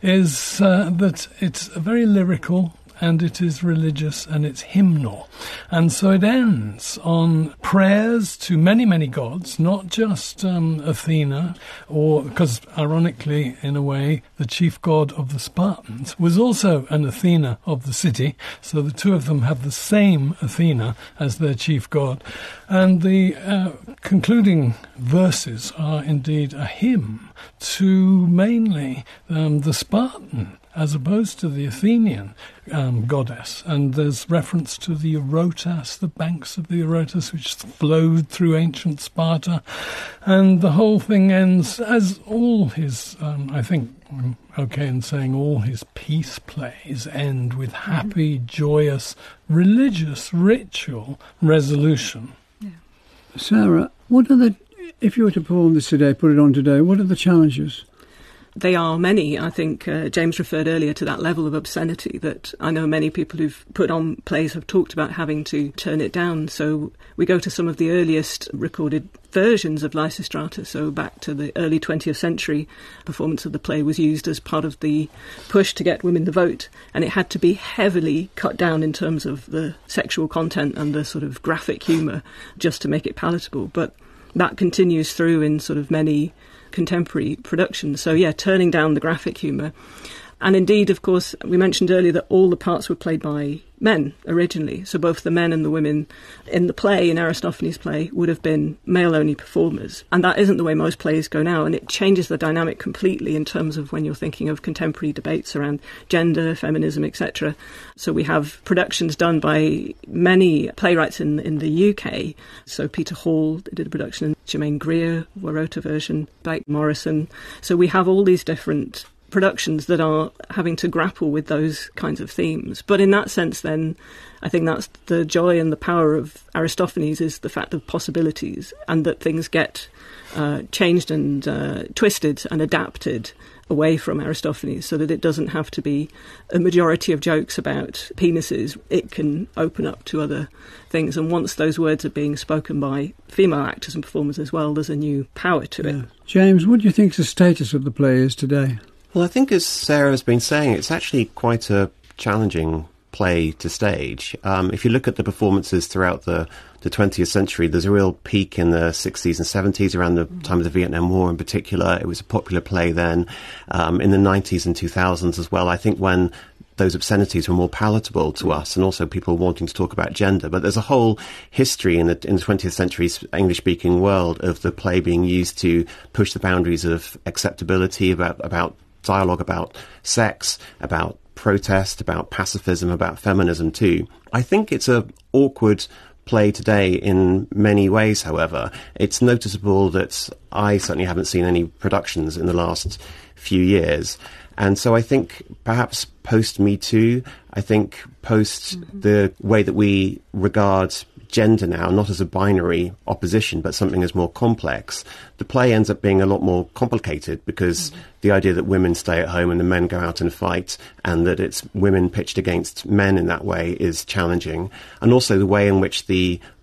is that it's a very lyrical, and it is religious, and it's hymnal. And so it ends on prayers to many, many gods, not just Athena, or because, ironically, in a way, the chief god of the Spartans was also an Athena of the city, so the two of them have the same Athena as their chief god. And the concluding verses are indeed a hymn to mainly the Spartan, as opposed to the Athenian goddess. And there's reference to the Eurotas, the banks of the Eurotas, which flowed through ancient Sparta. And the whole thing ends, as all his, I think I'm okay in saying all his peace plays end with happy, joyous, religious ritual resolution. Yeah. Sarah, what are if you were to perform this today, put it on today, what are the challenges? They are many. I think James referred earlier to that level of obscenity that I know many people who've put on plays have talked about having to turn it down. So we go to some of the earliest recorded versions of Lysistrata, so back to the early 20th century. Performance of the play was used as part of the push to get women to vote, and it had to be heavily cut down in terms of the sexual content and the sort of graphic humour just to make it palatable. But that continues through in sort of many contemporary productions. So, yeah, turning down the graphic humour. And indeed, of course, we mentioned earlier that all the parts were played by men originally. So both the men and the women in the play, in Aristophanes' play, would have been male-only performers. And that isn't the way most plays go now. And it changes the dynamic completely in terms of when you're thinking of contemporary debates around gender, feminism, etc. So we have productions done by many playwrights in the UK. So Peter Hall did a production, and Germaine Greer wrote a version by Morrison. So we have all these different productions that are having to grapple with those kinds of themes. But in that sense, then, I think that's the joy and the power of Aristophanes, is the fact of possibilities, and that things get changed and twisted and adapted away from Aristophanes, so that it doesn't have to be a majority of jokes about penises. It can open up to other things. And once those words are being spoken by female actors and performers as well, there's a new power to it. James, what do you think the status of the play is today? Well, I think, as Sarah's been saying, it's actually quite a challenging play to stage. If you look at the performances throughout the 20th century, there's a real peak in the 60s and 70s, around the time of the Vietnam War in particular. It was a popular play then. In the 90s and 2000s as well, I think, when those obscenities were more palatable to us, and also people wanting to talk about gender. But there's a whole history in the 20th century's English-speaking world of the play being used to push the boundaries of acceptability, about dialogue about sex, about protest, about pacifism, about feminism too. I think it's an awkward play today in many ways, however. It's noticeable that I certainly haven't seen any productions in the last few years. And so I think perhaps post-Me Too, I think post the way that we regard gender now, not as a binary opposition, but something as more complex, the play ends up being a lot more complicated, because the idea that women stay at home and the men go out and fight, and that it's women pitched against men in that way, is challenging. And also the way in which the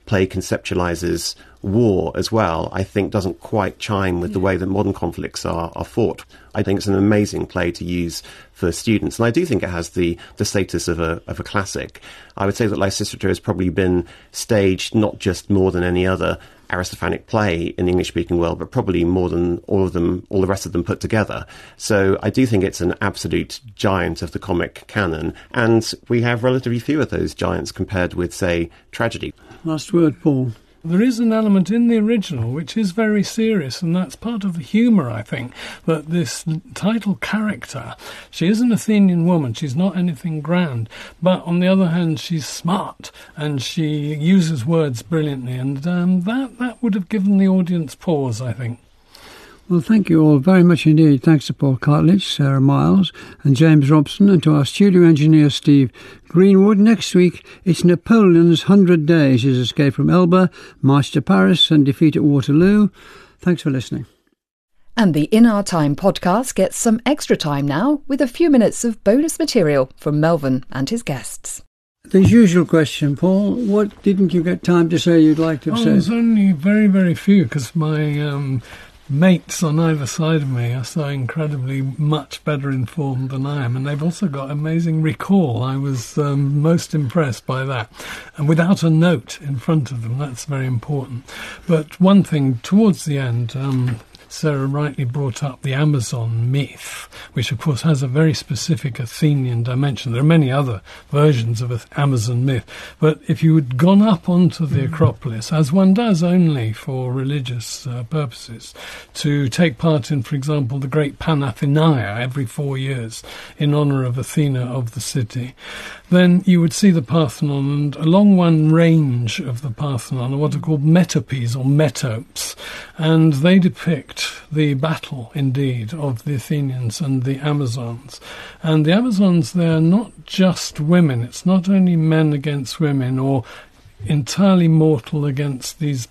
play conceptualizes war as well, I think doesn't quite chime with the way that modern conflicts are fought. I think it's an amazing play to use for students, and I do think it has the status of a classic. I would say that Lysistrata has probably been staged not just more than any other Aristophanic play in the English-speaking world, but probably more than all the rest of them put together. So I do think it's an absolute giant of the comic canon, and we have relatively few of those giants compared with, say, tragedy. Last word, Paul. There is an element in the original which is very serious, and that's part of the humour, I think, that this title character, she is an Athenian woman, she's not anything grand, but on the other hand she's smart and she uses words brilliantly, and that would have given the audience pause, I think. Well, thank you all very much indeed. Thanks to Paul Cartledge, Sarah Miles and James Robson, and to our studio engineer Steve Greenwood. Next week, it's Napoleon's 100 Days, his escape from Elba, march to Paris and defeat at Waterloo. Thanks for listening. And the In Our Time podcast gets some extra time now with a few minutes of bonus material from Melvyn and his guests. The usual question, Paul, what didn't you get time to say you'd like to have said? There's only very, very few, because my mates on either side of me are so incredibly much better informed than I am, and they've also got amazing recall. I was most impressed by that, and without a note in front of them, that's very important. But one thing towards the end, Sarah rightly brought up the Amazon myth, which of course has a very specific Athenian dimension. There are many other versions of an Amazon myth, but if you had gone up onto the Acropolis, as one does only for religious purposes, to take part in, for example, the great Panathenaea every 4 years in honour of Athena of the city, then you would see the Parthenon, and along one range of the Parthenon are what are called metopes or metopes, and they depict the battle, indeed, of the Athenians and the Amazons. And the Amazons, they're not just women. It's not only men against women or entirely mortal against these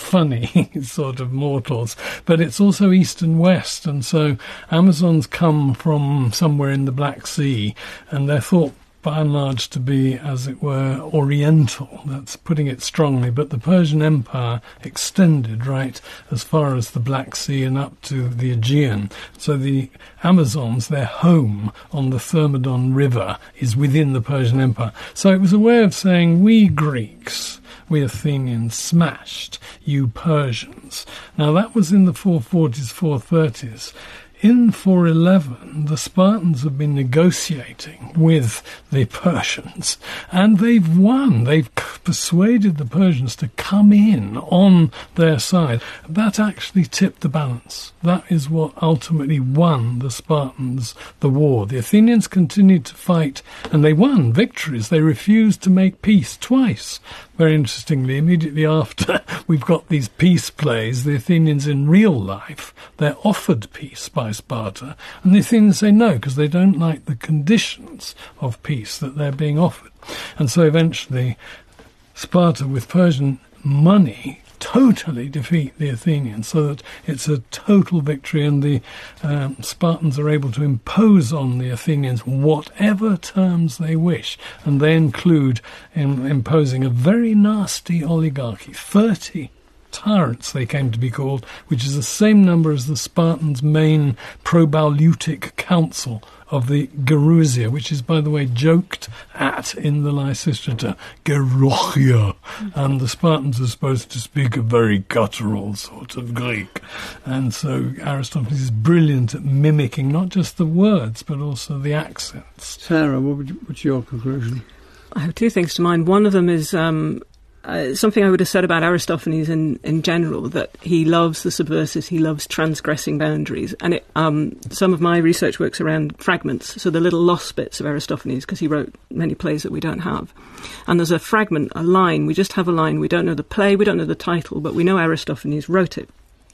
funny sort of mortals, but it's also east and west, and so Amazons come from somewhere in the Black Sea, and they're thought by and large to be, as it were, oriental. That's putting it strongly, but the Persian Empire extended right as far as the Black Sea and up to the Aegean. So the Amazons, their home on the Thermodon River, is within the Persian Empire. So it was a way of saying, we Greeks, we Athenians, smashed you Persians. Now that was in the 440s, 430s. In 411, the Spartans have been negotiating with the Persians, and they've won. They've persuaded the Persians to come in on their side. That actually tipped the balance. That is what ultimately won the Spartans the war. The Athenians continued to fight, and they won victories. They refused to make peace twice. Very interestingly, immediately after we've got these peace plays, the Athenians in real life, they're offered peace by Sparta, and the Athenians say no, because they don't like the conditions of peace that they're being offered. And so eventually Sparta, with Persian money, totally defeat the Athenians, so that it's a total victory, and the Spartans are able to impose on the Athenians whatever terms they wish, and they include in imposing a very nasty oligarchy, 30 tyrants they came to be called, which is the same number as the Spartans' main probalutic council of the Gerousia, which is, by the way, joked at in the Lysistrata, Gerousia, and the Spartans are supposed to speak a very guttural sort of Greek. And so Aristophanes is brilliant at mimicking not just the words, but also the accents. Sarah, what's your conclusion? I have two things to mind. One of them is something I would have said about Aristophanes in general, that he loves the subversive, he loves transgressing boundaries. And some of my research works around fragments, so the little lost bits of Aristophanes, because he wrote many plays that we don't have. And there's a fragment, a line, we just have a line, we don't know the play, we don't know the title, but we know Aristophanes wrote it.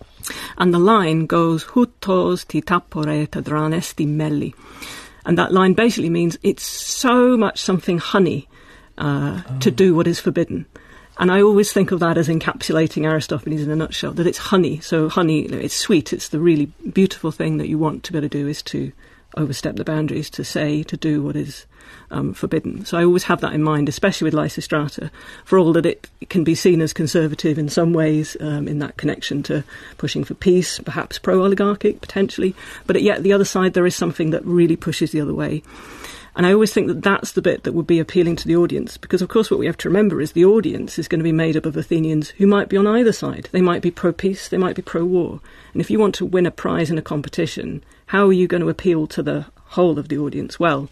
And the line goes, Houtos ti tapore tadranesti melli. And that line basically means it's so much something honey to do what is forbidden. And I always think of that as encapsulating Aristophanes in a nutshell, that it's honey. So honey, it's sweet. It's the really beautiful thing that you want to be able to do, is to overstep the boundaries to do what is forbidden. So I always have that in mind, especially with Lysistrata, for all that it can be seen as conservative in some ways, in that connection to pushing for peace, perhaps pro-oligarchic, potentially. But yet, the other side, there is something that really pushes the other way. And I always think that that's the bit that would be appealing to the audience, because, of course, what we have to remember is the audience is going to be made up of Athenians who might be on either side. They might be pro-peace, they might be pro-war. And if you want to win a prize in a competition, how are you going to appeal to the whole of the audience? Well,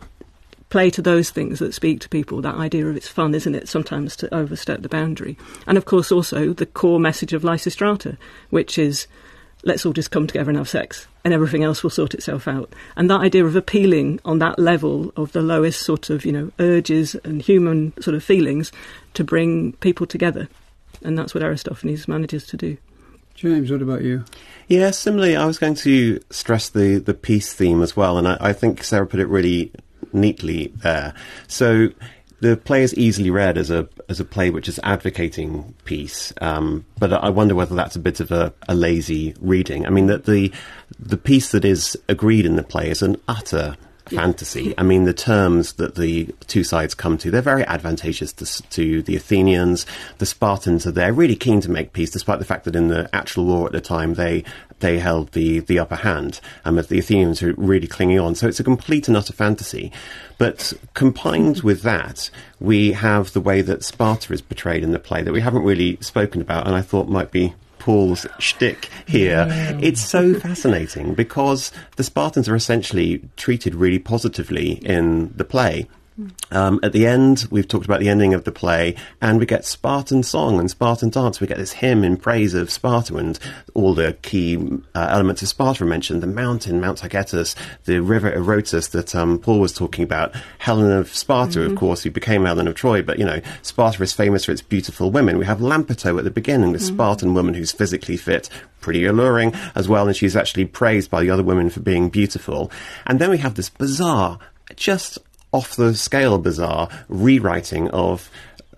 play to those things that speak to people, that idea of it's fun, isn't it, sometimes to overstep the boundary. And, of course, also the core message of Lysistrata, which is, let's all just come together and have sex, and everything else will sort itself out. And that idea of appealing on that level of the lowest sort of, urges and human sort of feelings to bring people together. And that's what Aristophanes manages to do. James, what about you? Yeah, similarly, I was going to stress the peace theme as well, and I think Sarah put it really neatly there. So the play is easily read as a play which is advocating peace, but I wonder whether that's a bit of a lazy reading. I mean, that the peace that is agreed in the play is an utter fantasy. I mean, the terms that the two sides come to, they're very advantageous to the Athenians. The Spartans are there, really keen to make peace, despite the fact that in the actual war at the time, they held the upper hand, as the Athenians are really clinging on. So it's a complete and utter fantasy. But combined with that, we have the way that Sparta is portrayed in the play that we haven't really spoken about, and I thought might be Paul's shtick here. Yeah. It's so fascinating because the Spartans are essentially treated really positively in the play. At the end, we've talked about the ending of the play, and we get Spartan song and Spartan dance. We get this hymn in praise of Sparta, and all the key elements of Sparta are mentioned. The mountain, Mount Taygetus, the river Eurotas that Paul was talking about, Helen of Sparta, of course, who became Helen of Troy, but, Sparta is famous for its beautiful women. We have Lampeto at the beginning, the Spartan woman who's physically fit, pretty alluring as well, and she's actually praised by the other women for being beautiful. And then we have this bizarre, just off-the-scale bizarre rewriting of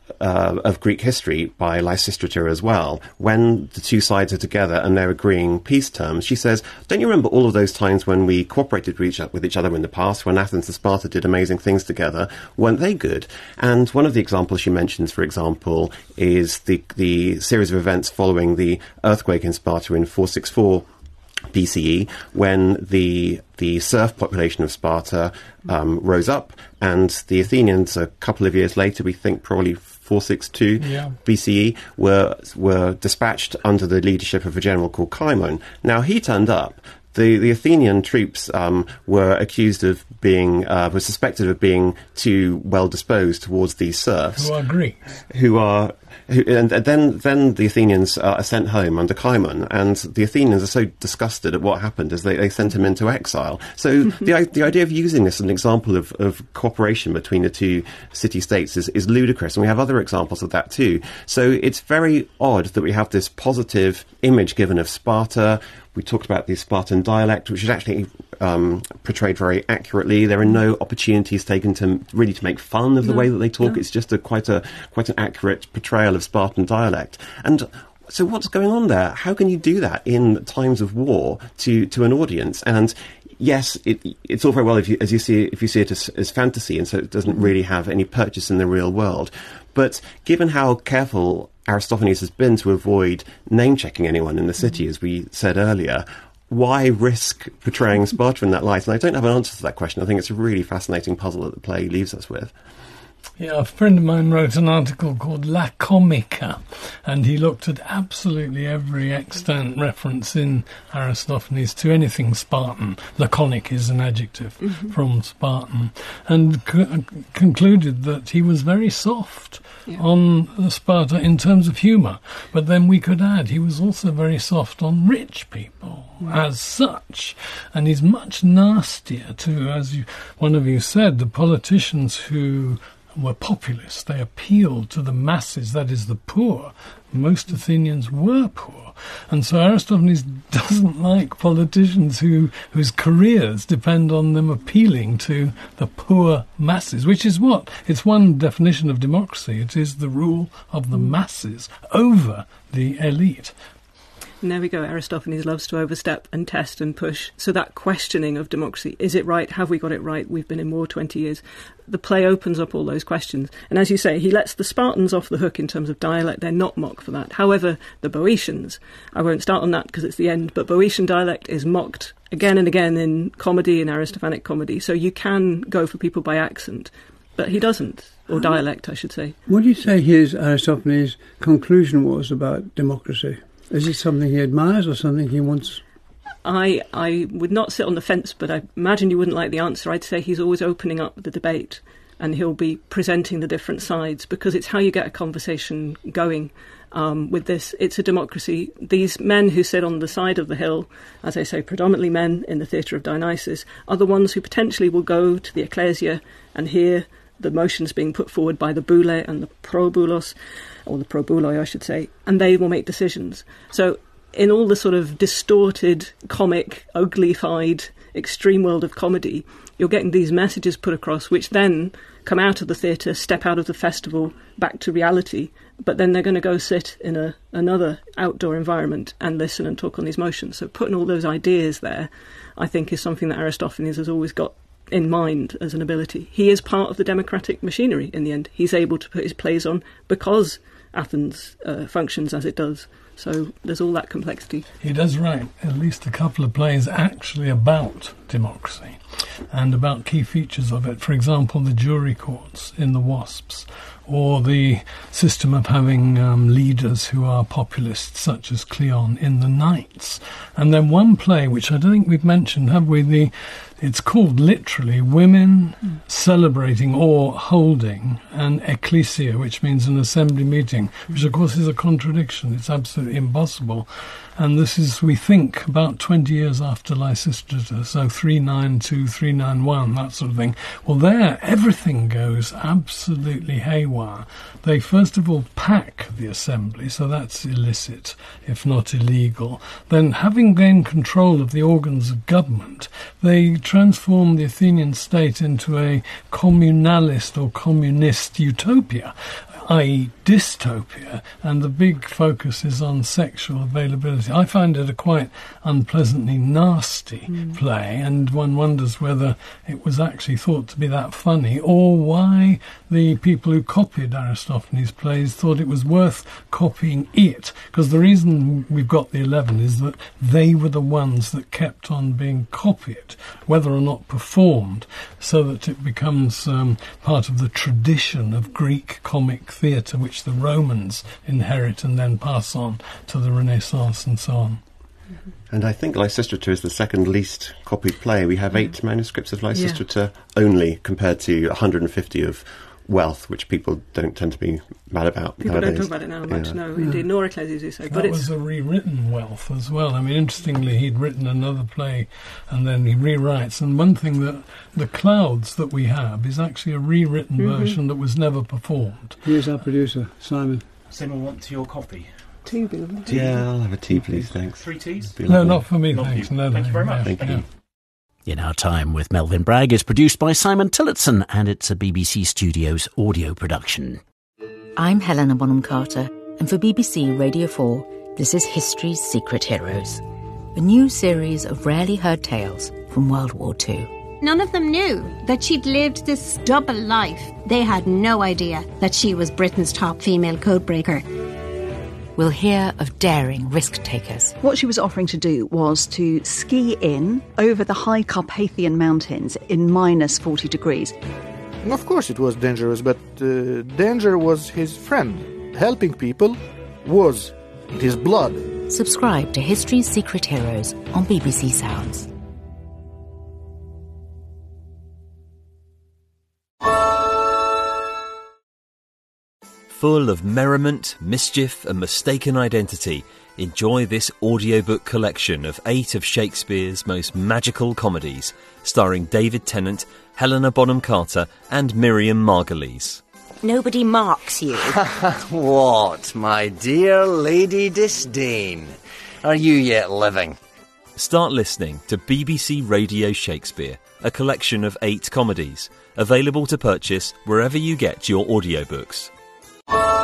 Greek history by Lysistrata as well. When the two sides are together and they're agreeing peace terms, she says, don't you remember all of those times when we cooperated with each other in the past, when Athens and Sparta did amazing things together? Weren't they good? And one of the examples she mentions, for example, is the series of events following the earthquake in Sparta in 464 BCE, when the serf population of Sparta rose up, and the Athenians, a couple of years later, we think probably 462 BCE, were dispatched under the leadership of a general called Cimon. Now, he turned up. The Athenian troops were accused of were suspected of being too well disposed towards these serfs, who are Greeks, and then the Athenians are sent home under Cimon, and the Athenians are so disgusted at what happened as they sent him into exile. So the idea of using this as an example of cooperation between the two city-states is ludicrous, and we have other examples of that too. So it's very odd that we have this positive image given of Sparta. We talked about the Spartan dialect, which is actually portrayed very accurately. There are no opportunities taken to make fun of the way that they talk. It's just quite an accurate portrayal of Spartan dialect. And so what's going on there? How can you do that in times of war to an audience? And yes, it's all very well if you see it as fantasy, and so it doesn't really have any purchase in the real world. But given how careful Aristophanes has been to avoid name-checking anyone in the city, as we said earlier, why risk portraying Sparta in that light? And I don't have an answer to that question. I think it's a really fascinating puzzle that the play leaves us with. Yeah, a friend of mine wrote an article called La Comica, and he looked at absolutely every extant reference in Aristophanes to anything Spartan. Laconic is an adjective from Spartan, and concluded that he was very soft on Sparta in terms of humour. But then we could add he was also very soft on rich people as such, and he's much nastier to, as one of you said, the politicians who were populist. They appealed to the masses, that is, the poor. Most Athenians were poor. And so Aristophanes doesn't like politicians whose careers depend on them appealing to the poor masses, which is what? It's one definition of democracy. It is the rule of the masses over the elite. And there we go. Aristophanes loves to overstep and test and push. So that questioning of democracy, is it right? Have we got it right? We've been in war 20 years. The play opens up all those questions. And as you say, he lets the Spartans off the hook in terms of dialect. They're not mocked for that. However, the Boeotians, I won't start on that because it's the end, but Boeotian dialect is mocked again and again in comedy, in Aristophanic comedy. So you can go for people by accent, but he doesn't, or dialect, I should say. What do you say his Aristophanes' conclusion was about democracy? Is it something he admires or something he wants? I would not sit on the fence, but I imagine you wouldn't like the answer. I'd say he's always opening up the debate, and he'll be presenting the different sides, because it's how you get a conversation going. With this, it's a democracy. These men who sit on the side of the hill, as I say, predominantly men in the theatre of Dionysus, are the ones who potentially will go to the ecclesia and hear the motions being put forward by the boule and the probulos, or the probuloi, I should say, and they will make decisions. So in all the sort of distorted, comic, uglified, extreme world of comedy, you're getting these messages put across, which then come out of the theatre, step out of the festival, back to reality, but then they're going to go sit in another outdoor environment and listen and talk on these motions. So putting all those ideas there, I think, is something that Aristophanes has always got in mind as an ability. He is part of the democratic machinery in the end. He's able to put his plays on because Athens functions as it does. So there's all that complexity. He does write at least a couple of plays actually about democracy and about key features of it. For example, the jury courts in The Wasps, or the system of having leaders who are populists, such as Cleon in The Knights. And then one play, which I don't think we've mentioned, have we? It's called literally Women Celebrating or Holding an Ecclesia, which means an assembly meeting, which of course is a contradiction. It's absolutely impossible. And this is, we think, about 20 years after Lysistrata, so 392, 391, that sort of thing. Well, there, everything goes absolutely haywire. They first of all pack the assembly, so that's illicit, if not illegal. Then, having gained control of the organs of government, they transform the Athenian state into a communalist or communist utopia, i.e. dystopia, and the big focus is on sexual availability. I find it a quite unpleasantly nasty play, and one wonders whether it was actually thought to be that funny, or why the people who copied Aristophanes' plays thought it was worth copying it, because the reason we've got the 11 is that they were the ones that kept on being copied, whether or not performed, so that it becomes part of the tradition of Greek comic theatre, which the Romans inherit and then pass on to the Renaissance and so on. And I think Lysistrata is the second least copied play. We have 8 manuscripts of Lysistrata only, compared to 150 of Wealth, which people don't tend to be mad about People nowadays. Don't talk about it now much, no, indeed, nor Ecclesiastes. But it was a rewritten Wealth as well. I mean, interestingly, he'd written another play and then he rewrites. And one thing that the Clouds that we have is actually a rewritten version that was never performed. Here's our producer, Simon. Does anyone want your coffee? Tea, Bill. Yeah, I'll have a tea, please, thanks. 3 teas? No, not for me, thanks. No, thank you very much. Thank you. In Our Time with Melvyn Bragg is produced by Simon Tillotson, and it's a BBC Studios audio production. I'm Helena Bonham Carter, and for BBC Radio 4, this is History's Secret Heroes, a new series of rarely heard tales from World War II. None of them knew that she'd lived this double life. They had no idea that she was Britain's top female codebreaker. We'll hear of daring risk-takers. What she was offering to do was to ski in over the high Carpathian mountains in minus 40 degrees. Of course it was dangerous, but danger was his friend. Helping people was in his blood. Subscribe to History's Secret Heroes on BBC Sounds. Full of merriment, mischief and mistaken identity, enjoy this audiobook collection of 8 of Shakespeare's most magical comedies, starring David Tennant, Helena Bonham Carter and Miriam Margolyes. Nobody marks you. What, my dear Lady Disdain? Are you yet living? Start listening to BBC Radio Shakespeare, a collection of 8 comedies, available to purchase wherever you get your audiobooks.